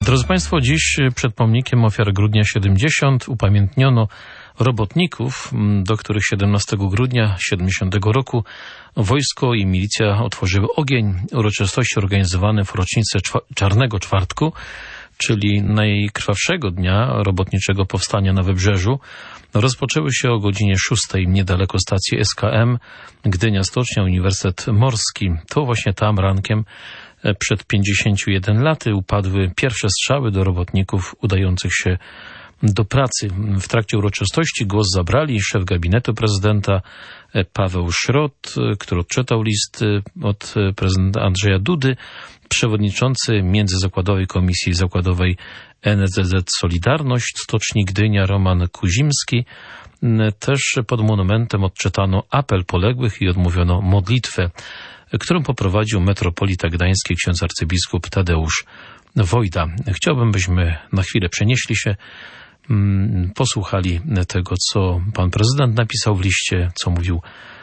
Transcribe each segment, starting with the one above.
Drodzy Państwo, dziś przed pomnikiem ofiar Grudnia 70 upamiętniono robotników, do których 17 grudnia 70 roku wojsko i milicja otworzyły ogień. Uroczystości organizowane w rocznicę Czarnego Czwartku, czyli najkrwawszego dnia robotniczego powstania na Wybrzeżu, rozpoczęły się o godzinie 6 niedaleko stacji SKM Gdynia Stocznia, Uniwersytet Morski. To właśnie tam rankiem przed 51 laty upadły pierwsze strzały do robotników udających się do pracy. W trakcie uroczystości głos zabrali szef gabinetu prezydenta Paweł Szrot, który odczytał list od prezydenta Andrzeja Dudy, przewodniczący Międzyzakładowej Komisji Zakładowej NSZZ Solidarność Stoczni Gdynia Roman Kuzimski. Też pod monumentem odczytano apel poległych i odmówiono modlitwę, którą poprowadził metropolita gdański ksiądz arcybiskup Tadeusz Wojda. Chciałbym, byśmy na chwilę przenieśli się, posłuchali tego, co pan prezydent napisał w liście, co mówił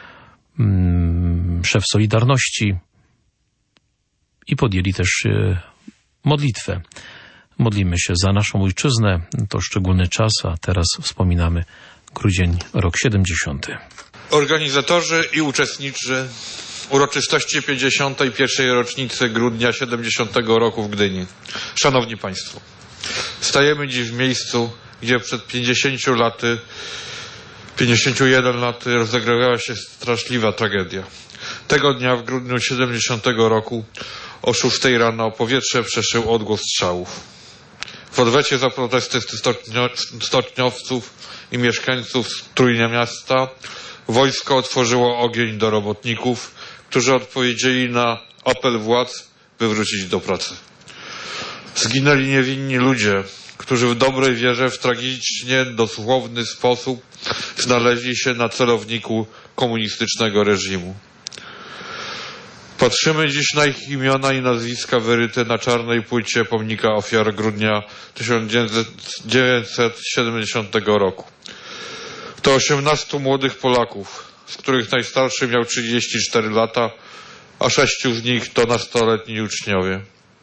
szef Solidarności i podjęli też modlitwę. Modlimy się za naszą ojczyznę. To szczególny czas, a teraz wspominamy grudzień, rok 70. Organizatorzy i uczestnicy uroczystości 51. rocznicy grudnia 70 roku w Gdyni. Szanowni Państwo, stajemy dziś w miejscu, gdzie przed 51 laty rozegrywała się straszliwa tragedia. Tego dnia w grudniu 70 roku o 6 rano powietrze przeszył odgłos strzałów. W odwecie za protesty stoczniowców i mieszkańców Trójmiasta wojsko otworzyło ogień do robotników, którzy odpowiedzieli na apel władz, by wrócić do pracy. Zginęli niewinni ludzie, którzy w dobrej wierze w tragicznie dosłowny sposób znaleźli się na celowniku komunistycznego reżimu. Patrzymy dziś na ich imiona i nazwiska wyryte na czarnej płycie pomnika ofiar grudnia 1970 roku. To 18 młodych Polaków, z których najstarszy miał 34 lata, a 6 z nich to nastoletni uczniowie.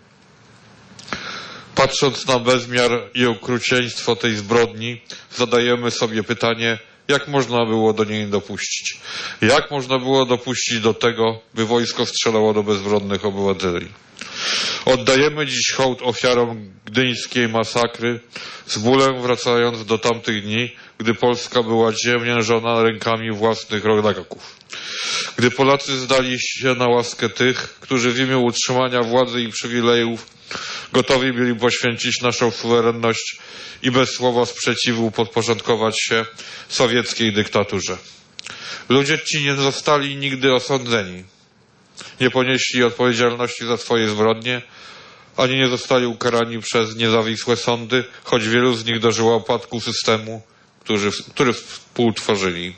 Patrząc na bezmiar i okrucieństwo tej zbrodni, zadajemy sobie pytanie, jak można było do niej dopuścić? Jak można było dopuścić do tego, by wojsko strzelało do bezbronnych obywateli? Oddajemy dziś hołd ofiarom gdyńskiej masakry, z bólem wracając do tamtych dni, gdy Polska była ziemiężona rękami własnych rodaków. Gdy Polacy zdali się na łaskę tych, którzy w imię utrzymania władzy i przywilejów gotowi byli poświęcić naszą suwerenność i bez słowa sprzeciwu podporządkować się sowieckiej dyktaturze. Ludzie ci nie zostali nigdy osądzeni, nie ponieśli odpowiedzialności za swoje zbrodnie, ani nie zostali ukarani przez niezawisłe sądy, choć wielu z nich dożyło upadku systemu, który współtworzyli.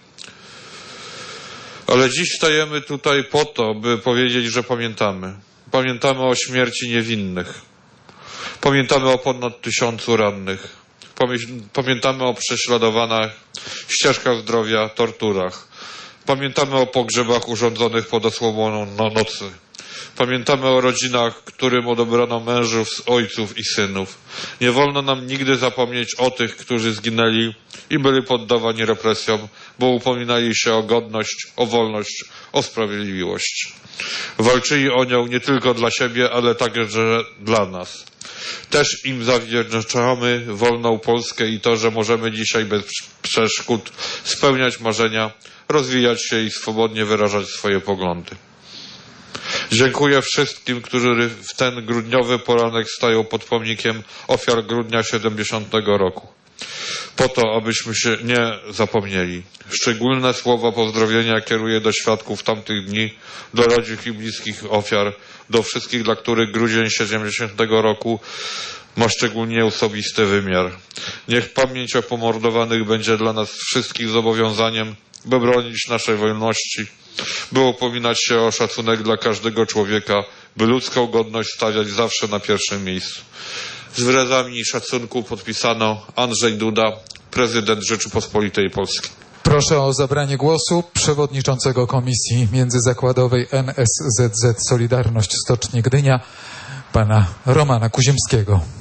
Ale dziś stajemy tutaj po to, by powiedzieć, że pamiętamy. Pamiętamy o śmierci niewinnych. Pamiętamy o ponad 1000 rannych. Pamiętamy o prześladowaniach, ścieżkach zdrowia, torturach. Pamiętamy o pogrzebach urządzonych pod osłoną nocy. Pamiętamy o rodzinach, którym odebrano mężów, ojców i synów. Nie wolno nam nigdy zapomnieć o tych, którzy zginęli i byli poddawani represjom, bo upominali się o godność, o wolność, o sprawiedliwość. Walczyli o nią nie tylko dla siebie, ale także dla nas. Też im zawdzięczamy wolną Polskę i to, że możemy dzisiaj bez przeszkód spełniać marzenia, rozwijać się i swobodnie wyrażać swoje poglądy. Dziękuję wszystkim, którzy w ten grudniowy poranek stają pod pomnikiem ofiar grudnia 70 roku. Po to, abyśmy się nie zapomnieli. Szczególne słowa pozdrowienia kieruję do świadków tamtych dni, do rodzin i bliskich ofiar, do wszystkich, dla których grudzień 70 roku ma szczególnie osobisty wymiar. Niech pamięć o pomordowanych będzie dla nas wszystkich zobowiązaniem, by bronić naszej wolności, by upominać się o szacunek dla każdego człowieka, by ludzką godność stawiać zawsze na pierwszym miejscu. Z wyrazami szacunku podpisano Andrzej Duda, prezydent Rzeczypospolitej Polskiej. Proszę o zabranie głosu przewodniczącego Komisji Międzyzakładowej NSZZ Solidarność Stoczni Gdynia, pana Romana Kuzimskiego.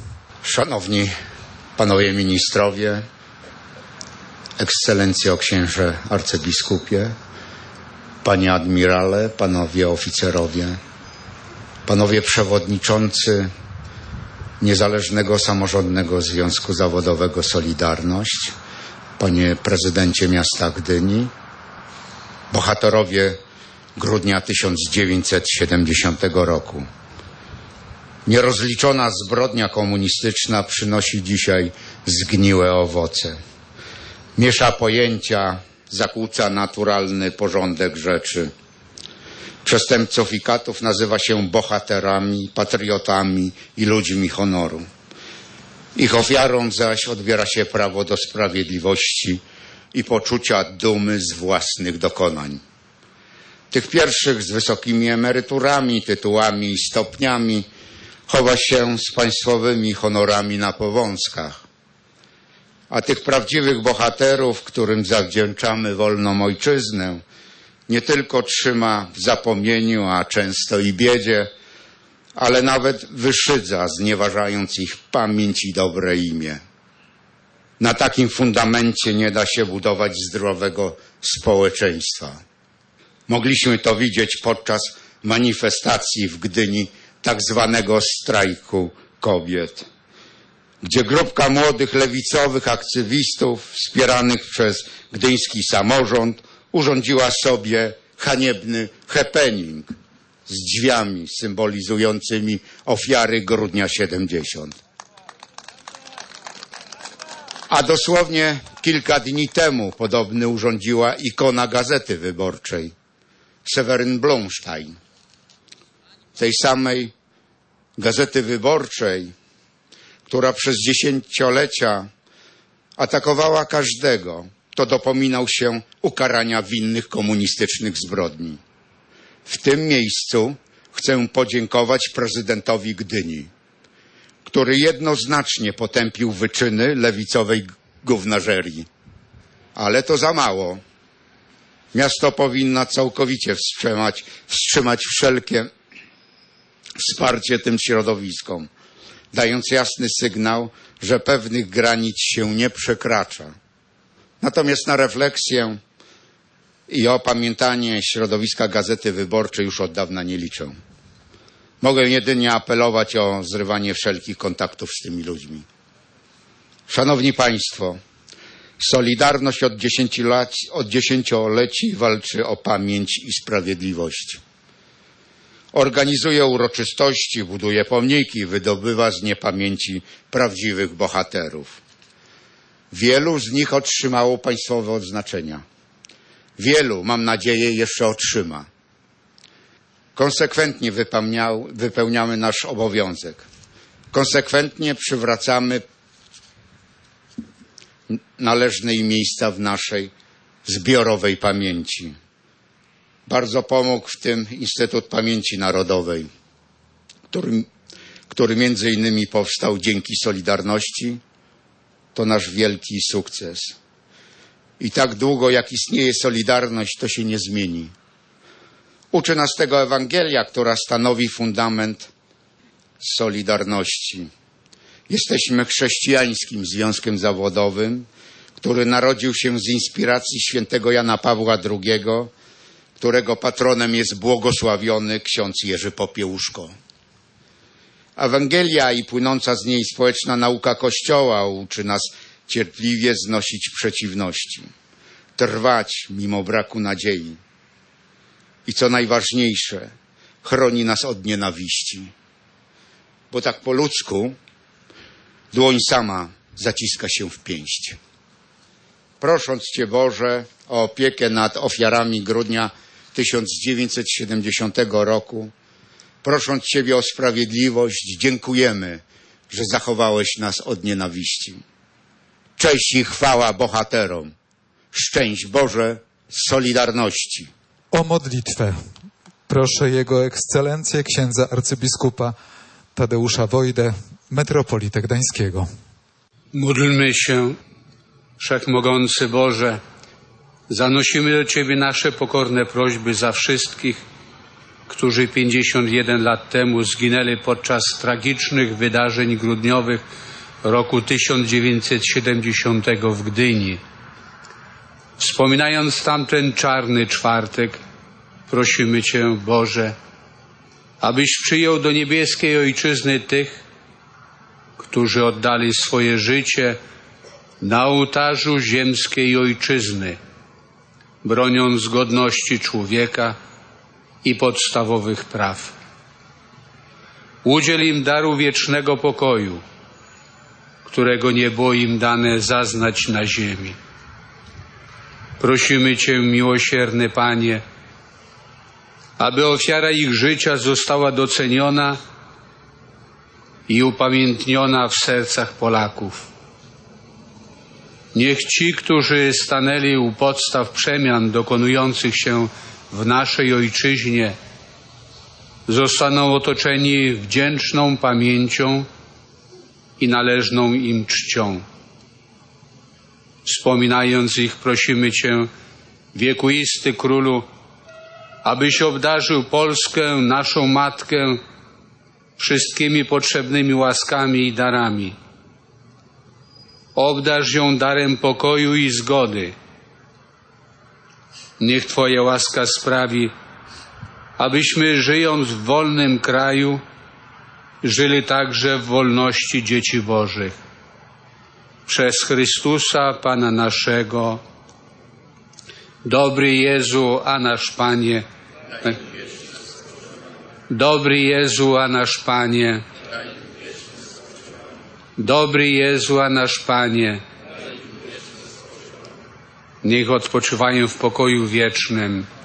Szanowni Panowie Ministrowie, Ekscelencjo Księże Arcybiskupie, Panie Admirale, Panowie Oficerowie, Panowie Przewodniczący Niezależnego Samorządnego Związku Zawodowego Solidarność, Panie Prezydencie Miasta Gdyni, bohaterowie grudnia 1970 roku. Nierozliczona zbrodnia komunistyczna przynosi dzisiaj zgniłe owoce. Miesza pojęcia, zakłóca naturalny porządek rzeczy. Przestępców i katów nazywa się bohaterami, patriotami i ludźmi honoru. Ich ofiarom zaś odbiera się prawo do sprawiedliwości i poczucia dumy z własnych dokonań. Tych pierwszych z wysokimi emeryturami, tytułami i stopniami chowa się z państwowymi honorami na powązkach. A tych prawdziwych bohaterów, którym zawdzięczamy wolną ojczyznę, nie tylko trzyma w zapomnieniu, a często i biedzie, ale nawet wyszydza, znieważając ich pamięć i dobre imię. Na takim fundamencie nie da się budować zdrowego społeczeństwa. Mogliśmy to widzieć podczas manifestacji w Gdyni, tak zwanego strajku kobiet, gdzie grupka młodych lewicowych aktywistów wspieranych przez gdyński samorząd urządziła sobie haniebny happening z drzwiami symbolizującymi ofiary grudnia 70. A dosłownie kilka dni temu podobny urządziła ikona Gazety Wyborczej, Seweryn Blumstein. Tej samej Gazety Wyborczej, która przez dziesięciolecia atakowała każdego, kto dopominał się ukarania winnych komunistycznych zbrodni. W tym miejscu chcę podziękować prezydentowi Gdyni, który jednoznacznie potępił wyczyny lewicowej gównażerii. Ale to za mało. Miasto powinno całkowicie wstrzymać wszelkie wsparcie tym środowiskom, dając jasny sygnał, że pewnych granic się nie przekracza. Natomiast na refleksję i opamiętanie środowiska Gazety Wyborczej już od dawna nie liczę. Mogę jedynie apelować o zrywanie wszelkich kontaktów z tymi ludźmi. Szanowni Państwo, Solidarność od dziesięcioleci walczy o pamięć i sprawiedliwość. Organizuje uroczystości, buduje pomniki, wydobywa z niepamięci prawdziwych bohaterów. Wielu z nich otrzymało państwowe odznaczenia. Wielu, mam nadzieję, jeszcze otrzyma. Konsekwentnie wypełniamy nasz obowiązek. Konsekwentnie przywracamy należne im miejsca w naszej zbiorowej pamięci. Bardzo pomógł w tym Instytut Pamięci Narodowej, który między innymi powstał dzięki Solidarności. To nasz wielki sukces. I tak długo jak istnieje Solidarność, to się nie zmieni. Uczy nas tego Ewangelia, która stanowi fundament Solidarności. Jesteśmy chrześcijańskim związkiem zawodowym, który narodził się z inspiracji świętego Jana Pawła II, którego patronem jest błogosławiony ksiądz Jerzy Popiełuszko. Ewangelia i płynąca z niej społeczna nauka Kościoła uczy nas cierpliwie znosić przeciwności, trwać mimo braku nadziei i co najważniejsze, chroni nas od nienawiści. Bo tak po ludzku dłoń sama zaciska się w pięść. Prosząc Cię, Boże, o opiekę nad ofiarami grudnia 1970 roku, prosząc Ciebie o sprawiedliwość, dziękujemy, że zachowałeś nas od nienawiści. Cześć i chwała bohaterom. Szczęść Boże z Solidarności. O modlitwę proszę Jego Ekscelencję księdza arcybiskupa Tadeusza Wojdę, metropolitę gdańskiego. Módlmy się, Wszechmogący Boże, zanosimy do Ciebie nasze pokorne prośby za wszystkich, którzy 51 lat temu zginęli podczas tragicznych wydarzeń grudniowych roku 1970 w Gdyni. Wspominając tamten czarny czwartek, prosimy Cię, Boże, abyś przyjął do niebieskiej Ojczyzny tych, którzy oddali swoje życie na ołtarzu ziemskiej Ojczyzny, broniąc godności człowieka i podstawowych praw. Udziel im daru wiecznego pokoju, którego nie było im dane zaznać na ziemi. Prosimy Cię, miłosierny Panie, aby ofiara ich życia została doceniona i upamiętniona w sercach Polaków. Niech ci, którzy stanęli u podstaw przemian dokonujących się w naszej Ojczyźnie, zostaną otoczeni wdzięczną pamięcią i należną im czcią. Wspominając ich, prosimy Cię, wiekuisty Królu, abyś obdarzył Polskę, naszą Matkę, wszystkimi potrzebnymi łaskami i darami. Obdarz ją darem pokoju i zgody. Niech Twoja łaska sprawi, abyśmy, żyjąc w wolnym kraju, żyli także w wolności dzieci Bożych. Przez Chrystusa, Pana naszego. Dobry Jezu, a nasz Panie. Dobry Jezu, a nasz Panie. Dobry Jezu, a nasz Panie. Niech odpoczywają w pokoju wiecznym.